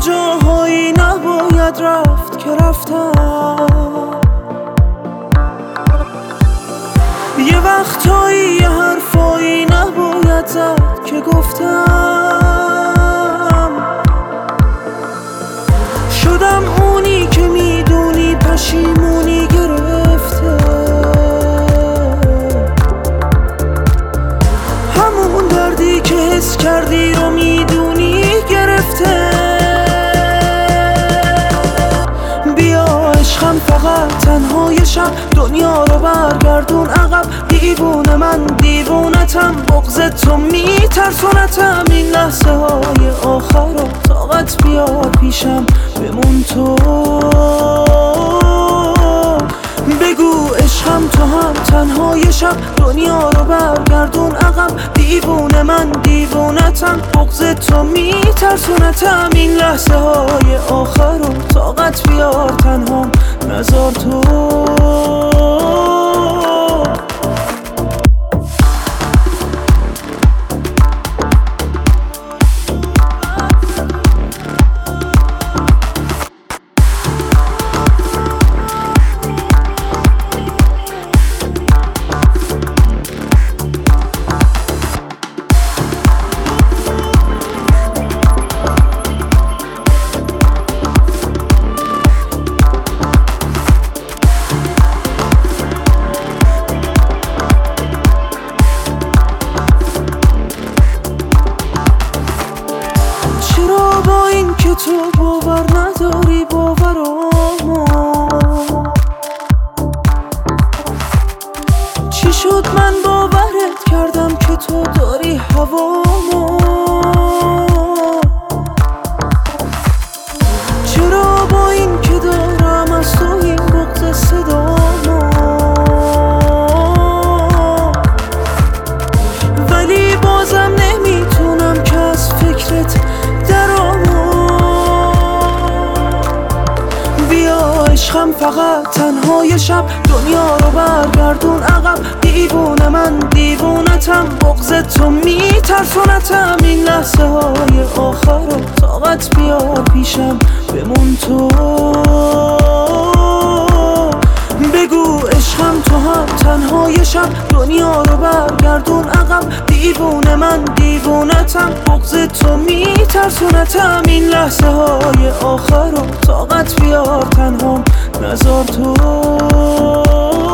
جاهایی نباید رفت که رفتم، یه وقتایی یه حرفایی نباید زد که گفتم. شدم اونی که میدونی پشیمونی گرفته، همون دردی که حس کردی رو میدونی گرفته. بیا عشقم فقط تنهای شب، دنیا رو برگردون عقب. دیوونه من دیوونتم، بغض تو میترسونتم. این لحظه های آخر رو طاقت بیار پیشم، بمون تو. بگو عشقم تو هم تنهای شب، دنیا رو برگردون عقب. دیوونه من دیوونتم، بغض تو میترسونتم. این لحظه های آخر رو طاقت بیار تنهام، نذار تو. با این که تو باور نداری باورامو، چی شد من باورت کردم که تو داری هوامو. چرا با این که دارم از تو این بغض صدامو، ولی بازم نمیتونم که از فکرت عشقم فقط تنهای شب، دنیا رو برگردون عقب. دیوونه من دیوونتم، بغض تو میترسونتم. این لحظه های آخر رو طاقت بیار پیشم، بمون تو. بگو عشقم تو هم تنهای شب، دنیا رو برگردون عقب. دیوونه من دیوونتم، بغض تو میترسونتم. این لحظه های آخر رو طاقت بیار تنهام، نذار تو.